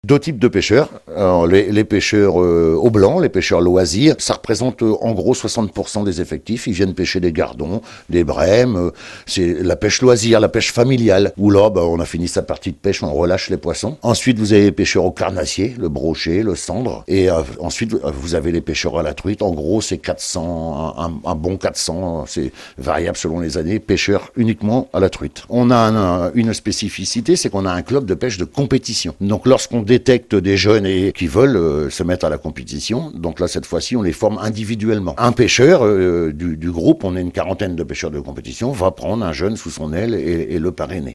Deux types de pêcheurs. Alors, les pêcheurs au blanc, les pêcheurs loisirs, ça représente en gros 60% des effectifs. Ils viennent pêcher des gardons, des brèmes. C'est la pêche loisir, la pêche familiale. Où là, on a fini sa partie de pêche, on relâche les poissons. Ensuite, vous avez les pêcheurs au carnassier, le brochet, le cendre. Et ensuite, vous avez les pêcheurs à la truite. En gros, c'est 400, un bon 400, c'est variable selon les années, pêcheurs uniquement à la truite. On a une spécificité, c'est qu'on a un club de pêche de compétition. Donc, lorsqu'on détecte des jeunes et qui veulent se mettre à la compétition. Donc là, cette fois-ci, on les forme individuellement. Un pêcheur du groupe, on est une quarantaine de pêcheurs de compétition, va prendre un jeune sous son aile et le parrainer.